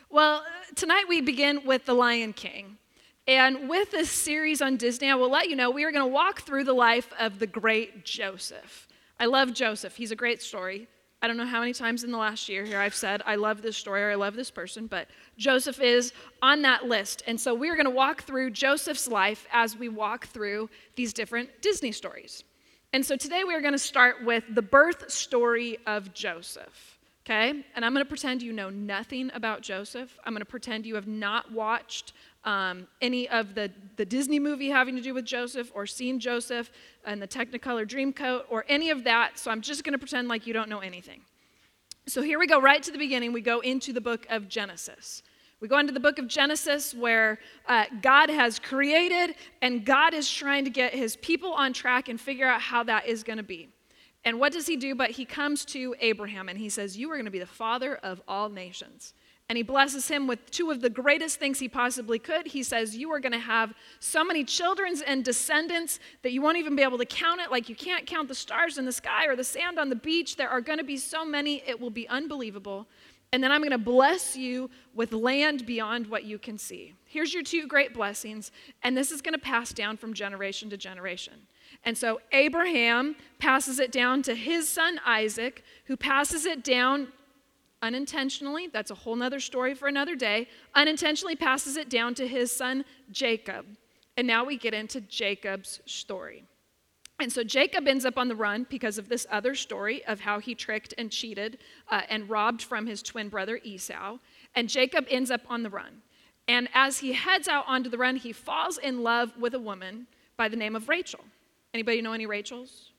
Well, tonight we begin with The Lion King. And with this series on Disney, I will let you know we are going to walk through the life of the great Joseph. I love Joseph. He's a great story. I don't know how many times in the last year here I've said, I love this story or I love this person, but Joseph is on that list. And so we're going to walk through Joseph's life as we walk through these different Disney stories. And so today we are going to start with the birth story of Joseph. Okay, and I'm going to pretend you know nothing about Joseph. I'm going to pretend you have not watched any of the Disney movie having to do with Joseph or seen Joseph and the Technicolor Dreamcoat or any of that. So I'm just going to pretend like you don't know anything. So here we go right to the beginning. We go into the book of Genesis. We go into the book of Genesis where God has created and God is trying to get his people on track and figure out how that is going to be. And what does he do? But he comes to Abraham and he says, you are going to be the father of all nations. And he blesses him with two of the greatest things he possibly could. He says, you are going to have so many children and descendants that you won't even be able to count it. Like you can't count the stars in the sky or the sand on the beach. There are going to be so many, it will be unbelievable. And then I'm going to bless you with land beyond what you can see. Here's your two great blessings. And this is going to pass down from generation to generation. And so Abraham passes it down to his son Isaac, who passes it down unintentionally. That's a whole nother story for another day. Unintentionally passes it down to his son Jacob. And now we get into Jacob's story. And so Jacob ends up on the run because of this other story of how he tricked and cheated and robbed from his twin brother Esau. And Jacob ends up on the run. And as he heads out onto the run, he falls in love with a woman by the name of Rachel. Anybody know any Rachels?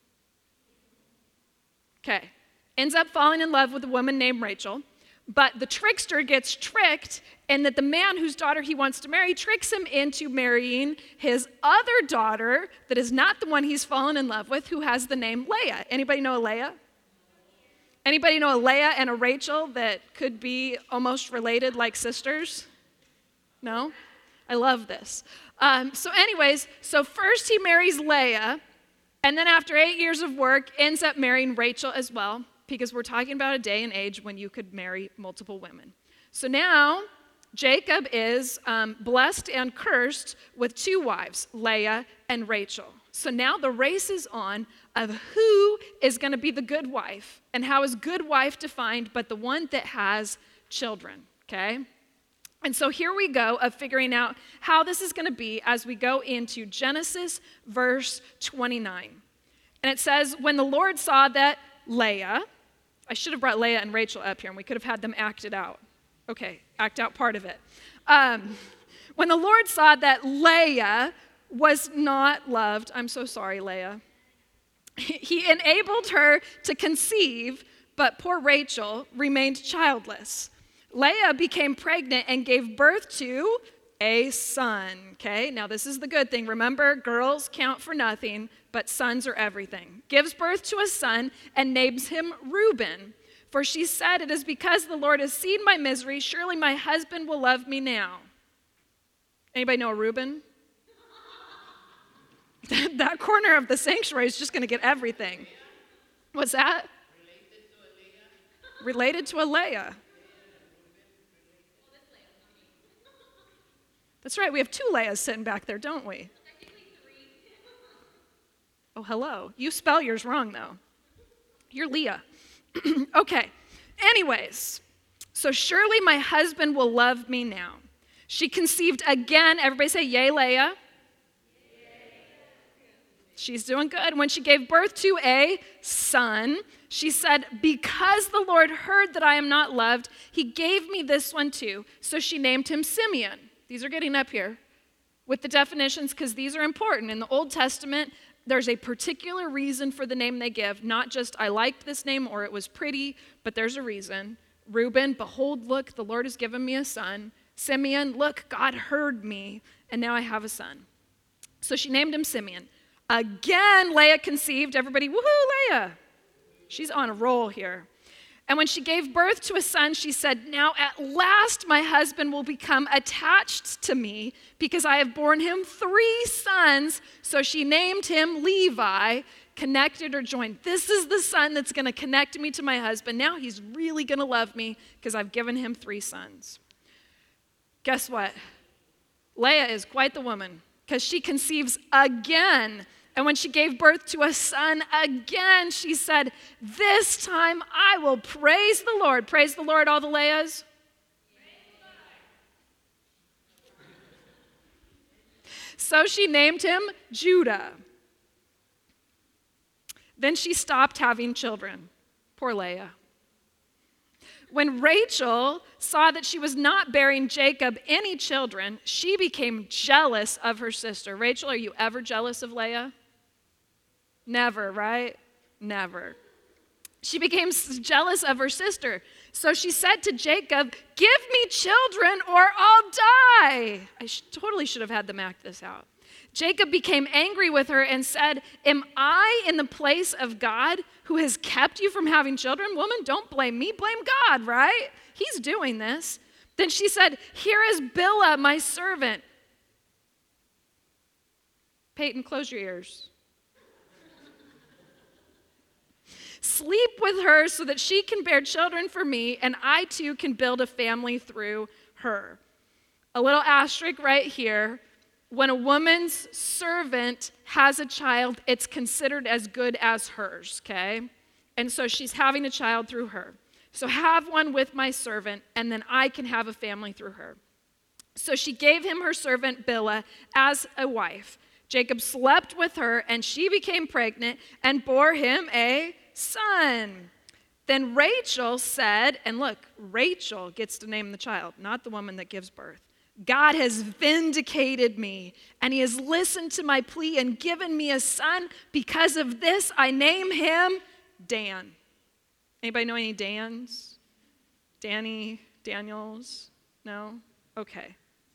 Okay. Ends up falling in love with a woman named Rachel. But the trickster gets tricked in that the man whose daughter he wants to marry tricks him into marrying his other daughter that is not the one he's fallen in love with, who has the name Leah. Anybody know a Leah? Anybody know a Leah and a Rachel that could be almost related like sisters? No? I love this. So first he marries Leah, and then after 8 years of work, ends up marrying Rachel as well, because we're talking about a day and age when you could marry multiple women. So now Jacob is blessed and cursed with two wives, Leah and Rachel. So now the race is on of who is going to be the good wife, and how is good wife defined but the one that has children, okay? And so here we go of figuring out how this is going to be as we go into Genesis verse 29. And it says, when the Lord saw that Leah, I should have brought Leah and Rachel up here and we could have had them act it out. Okay, act out part of it. When the Lord saw that Leah was not loved, I'm so sorry, Leah. He enabled her to conceive, but poor Rachel remained childless. Leah became pregnant and gave birth to a son, okay? Now this is the good thing. Remember, girls count for nothing, but sons are everything. Gives birth to a son and names him Reuben. For she said, it is because the Lord has seen my misery, surely my husband will love me now. Anybody know a Reuben? That corner of the sanctuary is just going to get everything. What's that? Related to a Leah. That's right, we have two Leahs sitting back there, don't we? Oh, hello. You spell yours wrong, though. You're Leah. Okay. Anyways, so surely my husband will love me now. She conceived again. Everybody say, yay, Leah. She's doing good. When she gave birth to a son, she said, because the Lord heard that I am not loved, he gave me this one too. So she named him Simeon. These are getting up here with the definitions because these are important. In the Old Testament, there's a particular reason for the name they give. Not just, I liked this name or it was pretty, but there's a reason. Reuben, behold, look, the Lord has given me a son. Simeon, look, God heard me, and now I have a son. So she named him Simeon. Again, Leah conceived. Everybody, woohoo, Leah. She's on a roll here. And when she gave birth to a son, she said, now at last my husband will become attached to me because I have borne him 3 sons. So she named him Levi, connected or joined. This is the son that's going to connect me to my husband. Now he's really going to love me because I've given him 3 sons. Guess what? Leah is quite the woman because she conceives again. And when she gave birth to a son again, she said, "This time I will praise the Lord." Praise the Lord, all the Leahs. So she named him Judah. Then she stopped having children. Poor Leah. When Rachel saw that she was not bearing Jacob any children, she became jealous of her sister. Rachel, are you ever jealous of Leah? Never, right? Never. She became jealous of her sister. So she said to Jacob, "Give me children or I'll die." I totally should have had them act this out. Jacob became angry with her and said, "Am I in the place of God who has kept you from having children? Woman, don't blame me, blame God, right? He's doing this." Then she said, "Here is Bilhah, my servant." Peyton, close your ears. "Sleep with her so that she can bear children for me, and I too can build a family through her." A little asterisk right here. When a woman's servant has a child, it's considered as good as hers, okay? And so she's having a child through her. So have one with my servant, and then I can have a family through her. So she gave him her servant Bilhah as a wife. Jacob slept with her, and she became pregnant and bore him a son. Then Rachel said, and look, Rachel gets to name the child, not the woman that gives birth. "God has vindicated me, and he has listened to my plea and given me a son. Because of this, I name him Dan." Anybody know any Dans? Danny, Daniels? No? Okay.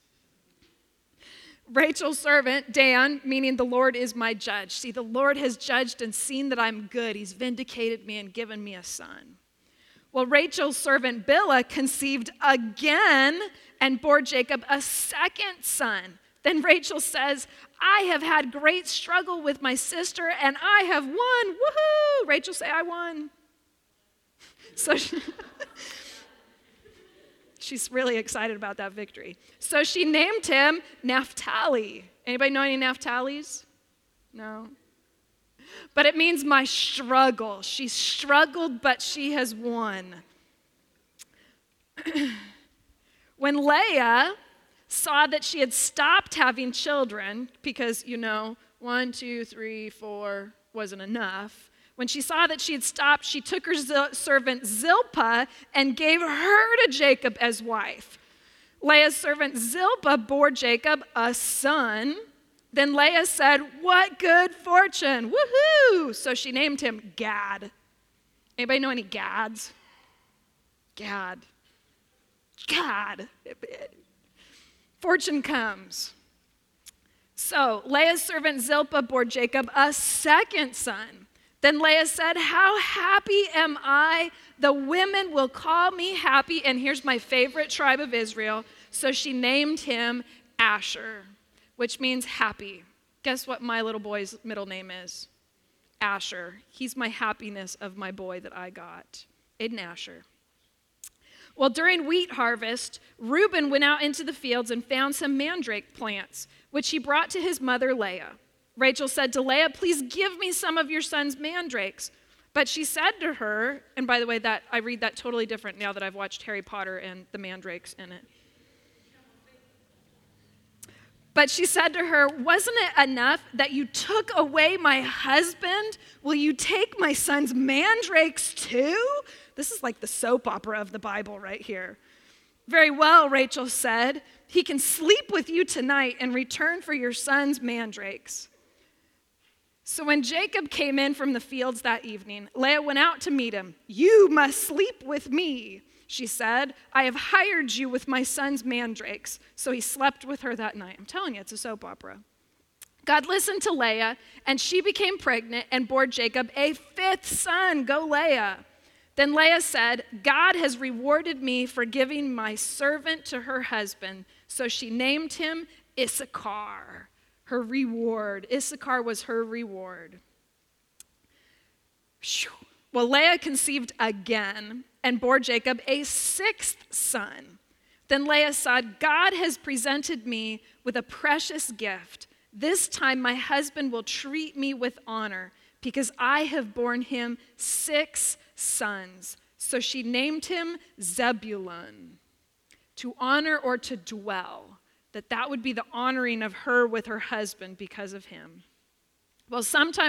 Rachel's servant, Dan, meaning the Lord is my judge. See, the Lord has judged and seen that I'm good. He's vindicated me and given me a son. Well, Rachel's servant Bilhah conceived again and bore Jacob a second son. Then Rachel says, "I have had great struggle with my sister, and I have won." Woohoo! Rachel, say, "I won." So she's really excited about that victory. So she named him Naphtali. Anybody know any Naphtalis? No? But it means my struggle. She struggled, but she has won. When Leah saw that she had stopped having children, because, 1, 2, 3, 4 wasn't enough. When she saw that she had stopped, she took her servant Zilpah and gave her to Jacob as wife. Leah's servant Zilpah bore Jacob a son. Then Leah said, "What good fortune, woohoo!" So she named him Gad. Anybody know any Gads? Gad. Fortune comes. So Leah's servant Zilpah bore Jacob a second son. Then Leah said, "How happy am I? The women will call me happy." And here's my favorite tribe of Israel. So she named him Asher, which means happy. Guess what my little boy's middle name is? Asher. He's my happiness of my boy that I got. Aiden Asher. Well, during wheat harvest, Reuben went out into the fields and found some mandrake plants, which he brought to his mother Leah. Rachel said to Leah, "Please give me some of your son's mandrakes." But she said to her, and by the way, that I read that totally different now that I've watched Harry Potter and the mandrakes in it. But she said to her, "Wasn't it enough that you took away my husband? Will you take my son's mandrakes too?" This is like the soap opera of the Bible right here. "Very well," Rachel said. "He can sleep with you tonight in return for your son's mandrakes." So when Jacob came in from the fields that evening, Leah went out to meet him. "You must sleep with me," she said. "I have hired you with my son's mandrakes." So he slept with her that night. I'm telling you, it's a soap opera. God listened to Leah, and she became pregnant and bore Jacob a fifth son. Go Leah. Then Leah said, "God has rewarded me for giving my servant to her husband." So she named him Issachar, her reward. Issachar was her reward. Well, Leah conceived again and bore Jacob a sixth son. Then Leah said, God has presented me with a precious gift. This time my husband will treat me with honor because I have borne him 6 sons. So she named him Zebulun, to honor or to dwell, that would be the honoring of her with her husband because of him. Well,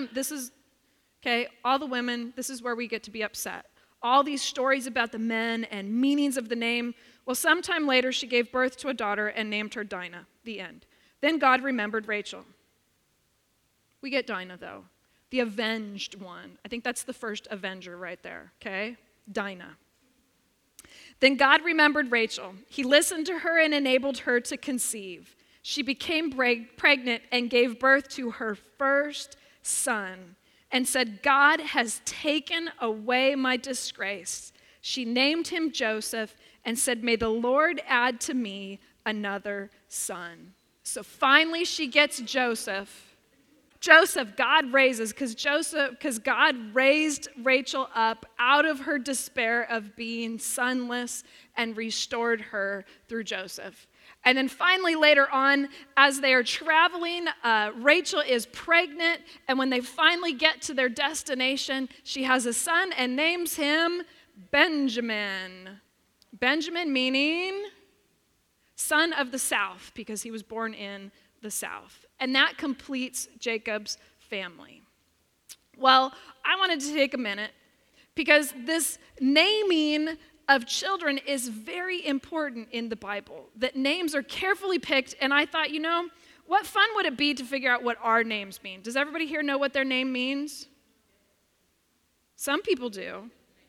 all the women, this is where we get to be upset. All these stories about the men and meanings of the name. Well, sometime later, she gave birth to a daughter and named her Dinah. The end. Then God remembered Rachel. We get Dinah, though. The avenged one. I think that's the first avenger right there, okay? Dinah. Then God remembered Rachel. He listened to her and enabled her to conceive. She became pregnant and gave birth to her first son and said, God has taken away my disgrace. She named him Joseph and said, may the Lord add to me another son. So finally she gets Joseph. Joseph, God raises, because God raised Rachel up out of her despair of being sonless and restored her through Joseph. And then finally later on, as they are traveling, Rachel is pregnant, and when they finally get to their destination, she has a son and names him Benjamin. Benjamin meaning son of the south, because he was born in the south. And that completes Jacob's family. Well, I wanted to take a minute because this naming of children is very important in the Bible, that names are carefully picked. And I thought, what fun would it be to figure out what our names mean? Does everybody here know what their name means? Some people do.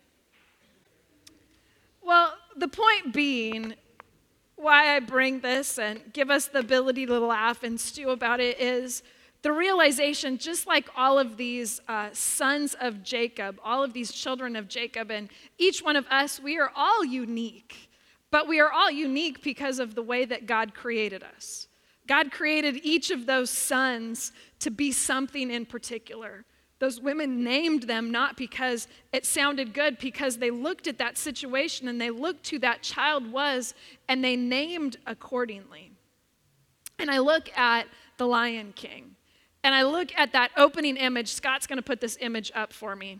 Well, the point being, why I bring this and give us the ability to laugh and stew about it is the realization, just like all of these sons of Jacob, all of these children of Jacob, and each one of us, we are all unique. But we are all unique because of the way that God created us. God created each of those sons to be something in particular. Those women named them not because it sounded good, because they looked at that situation and they looked who that child was and they named accordingly. And I look at the Lion King and I look at that opening image. Scott's going to put this image up for me.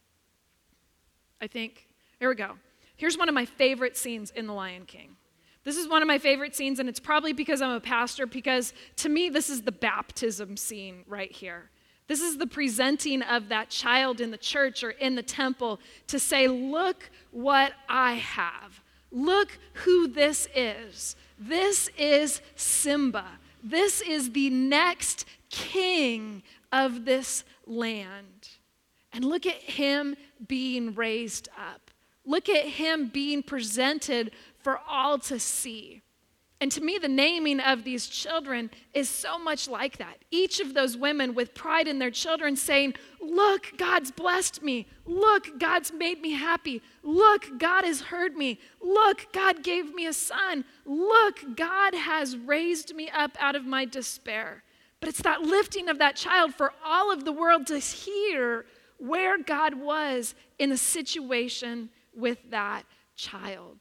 I think. Here we go. Here's one of my favorite scenes in The Lion King. This is one of my favorite scenes, and it's probably because I'm a pastor, because to me this is the baptism scene right here. This is the presenting of that child in the church or in the temple to say, look what I have. Look who this is. This is Simba. This is the next king of this land. And look at him being raised up. Look at him being presented for all to see. And to me, the naming of these children is so much like that. Each of those women with pride in their children saying, look, God's blessed me. Look, God's made me happy. Look, God has heard me. Look, God gave me a son. Look, God has raised me up out of my despair. But it's that lifting of that child for all of the world to hear where God was in the situation with that child.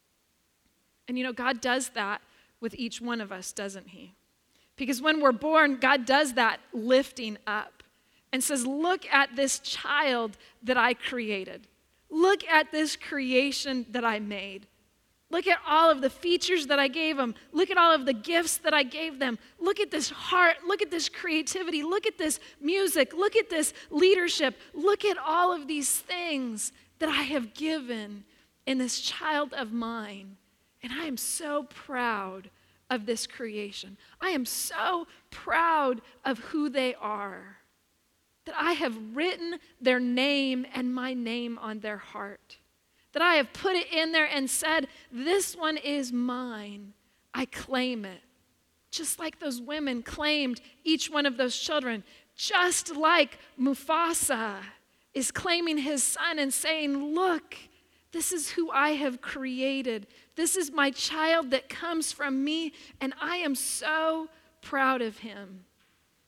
And God does that with each one of us, doesn't he? Because when we're born, God does that lifting up and says, look at this child that I created. Look at this creation that I made. Look at all of the features that I gave them. Look at all of the gifts that I gave them. Look at this heart. Look at this creativity. Look at this music. Look at this leadership. Look at all of these things that I have given in this child of mine. And I am so proud of this creation. I am so proud of who they are, that I have written their name and my name on their heart, that I have put it in there and said, this one is mine. I claim it. Just like those women claimed each one of those children, just like Mufasa is claiming his son and saying, look, this is who I have created. This is my child that comes from me, and I am so proud of him.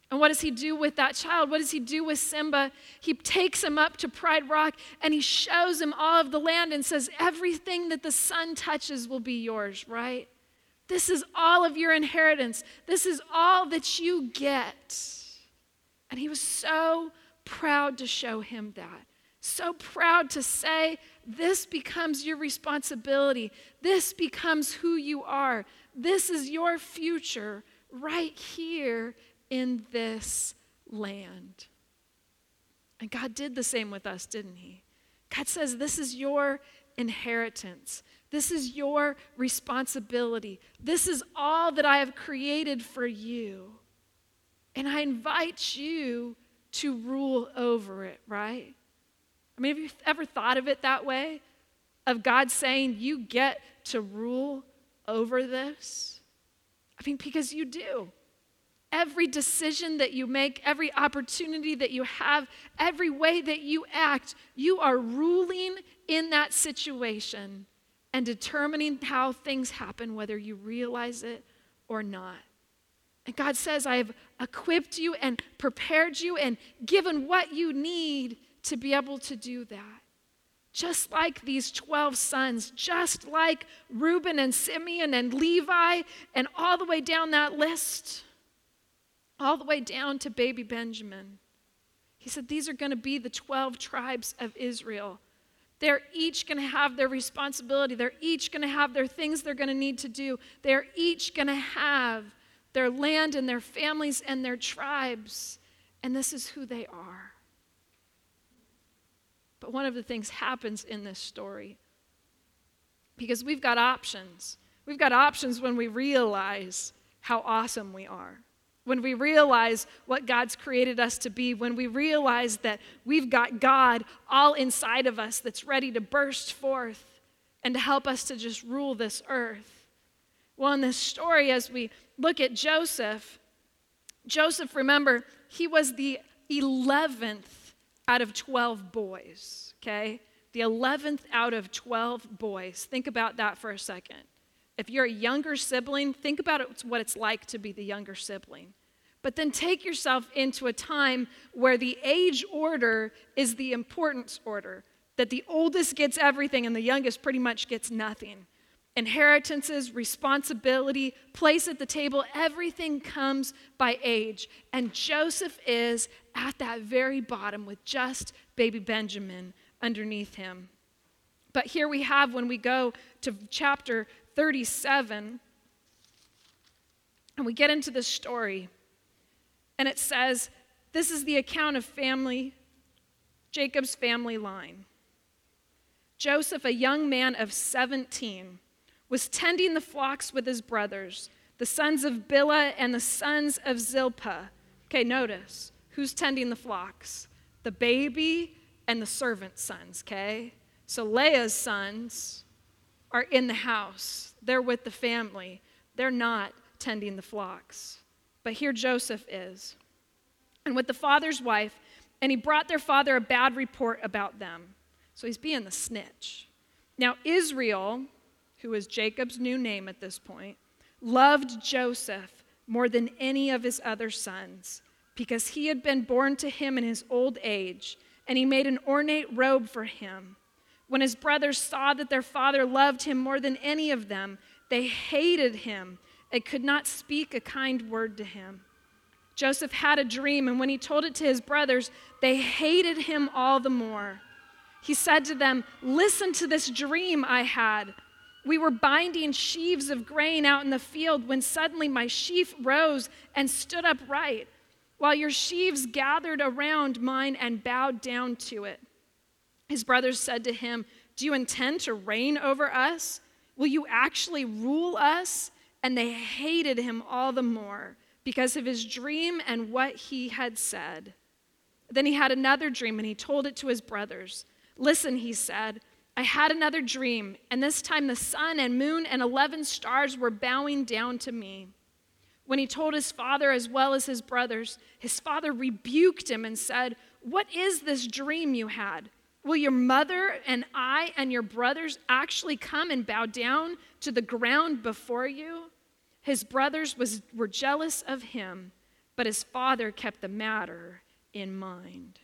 And what does he do with that child? What does he do with Simba? He takes him up to Pride Rock and he shows him all of the land and says, everything that the sun touches will be yours, right? This is all of your inheritance. This is all that you get. And he was so proud to show him that. So proud to say, this becomes your responsibility. This becomes who you are. This is your future right here in this land. And God did the same with us, didn't he? God says, this is your inheritance. This is your responsibility. This is all that I have created for you. And I invite you to rule over it, right? I mean, have you ever thought of it that way? Of God saying, you get to rule over this? I mean, because you do. Every decision that you make, every opportunity that you have, every way that you act, you are ruling in that situation and determining how things happen, whether you realize it or not. And God says, I have equipped you and prepared you and given what you need to be able to do that. Just like these 12 sons, just like Reuben and Simeon and Levi and all the way down that list, all the way down to baby Benjamin. He said, these are going to be the 12 tribes of Israel. They're each going to have their responsibility. They're each going to have their things they're going to need to do. They're each going to have their land and their families and their tribes. And this is who they are. But one of the things happens in this story, because we've got options. We've got options when we realize how awesome we are. When we realize what God's created us to be, when we realize that we've got God all inside of us that's ready to burst forth and to help us to just rule this earth. Well, in this story, as we look at Joseph, remember, he was the 11th out of 12 boys, okay? The 11th out of 12 boys. Think about that for a second. If you're a younger sibling, think about what it's like to be the younger sibling. But then take yourself into a time where the age order is the importance order, that the oldest gets everything and the youngest pretty much gets nothing. Inheritances, responsibility, place at the table, everything comes by age. And Joseph is at that very bottom with just baby Benjamin underneath him. But here we have, when we go to chapter 37, and we get into this story, and it says, this is the account of Jacob's family line. Joseph, a young man of 17, was tending the flocks with his brothers, the sons of Bilhah and the sons of Zilpah. Okay, notice, who's tending the flocks? The baby and the servant sons, okay? So Leah's sons are in the house. They're with the family. They're not tending the flocks. But here Joseph is, and with the father's wife, and he brought their father a bad report about them. So he's being the snitch. Now Israel, who is Jacob's new name at this point, loved Joseph more than any of his other sons, because he had been born to him in his old age, and he made an ornate robe for him. When his brothers saw that their father loved him more than any of them, they hated him and could not speak a kind word to him. Joseph had a dream, and when he told it to his brothers, they hated him all the more. He said to them, "Listen to this dream I had. We were binding sheaves of grain out in the field when suddenly my sheaf rose and stood upright, while your sheaves gathered around mine and bowed down to it." His brothers said to him, "Do you intend to reign over us? Will you actually rule us?" And they hated him all the more because of his dream and what he had said. Then he had another dream, and he told it to his brothers. "Listen," he said, "I had another dream, and this time the sun and moon and 11 stars were bowing down to me." When he told his father as well as his brothers, his father rebuked him and said, "What is this dream you had? Will your mother and I and your brothers actually come and bow down to the ground before you?" His brothers were jealous of him, but his father kept the matter in mind.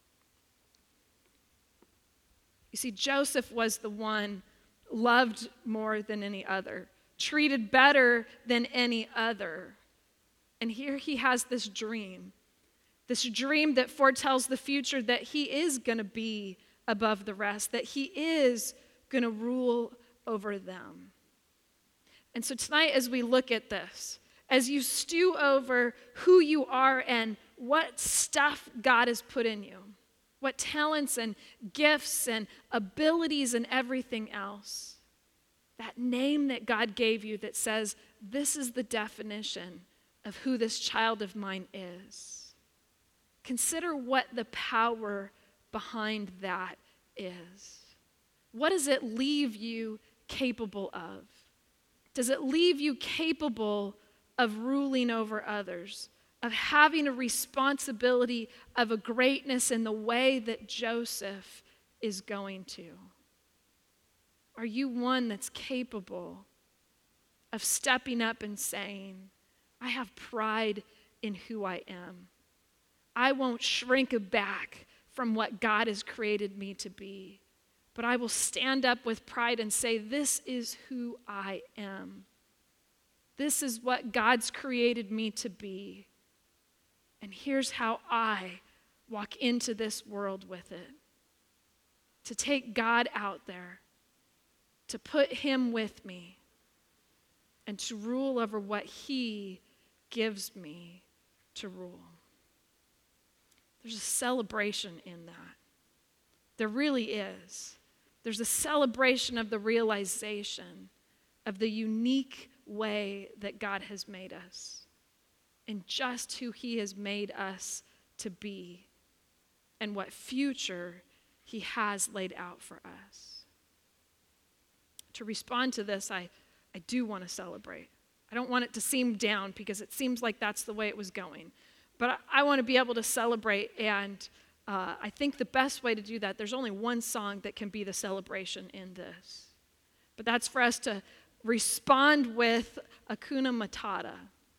You see, Joseph was the one loved more than any other, treated better than any other. And here he has this dream that foretells the future, that he is going to be above the rest, that he is going to rule over them. And so tonight, as we look at this, as you stew over who you are and what stuff God has put in you, what talents and gifts and abilities and everything else, that name that God gave you that says, this is the definition of who this child of mine is. Consider what the power behind that is. What does it leave you capable of? Does it leave you capable of ruling over others, of having a responsibility of a greatness in the way that Joseph is going to? Are you one that's capable of stepping up and saying, I have pride in who I am. I won't shrink back from what God has created me to be, but I will stand up with pride and say, this is who I am. This is what God's created me to be. And here's how I walk into this world with it. To take God out there, to put him with me, and to rule over what he gives me to rule. There's a celebration in that. There really is. There's a celebration of the realization of the unique way that God has made us and just who he has made us to be and what future he has laid out for us. To respond to this, I do want to celebrate. I don't want it to seem down because it seems like that's the way it was going. But I want to be able to celebrate, and I think the best way to do that, there's only one song that can be the celebration in this. But that's for us to respond with Hakuna Matata,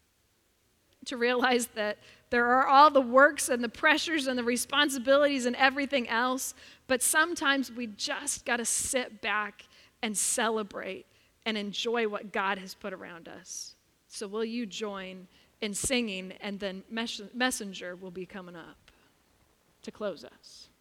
to realize that there are all the works and the pressures and the responsibilities and everything else, but sometimes we just got to sit back and celebrate and enjoy what God has put around us. So will you join in singing, and then Messenger will be coming up to close us.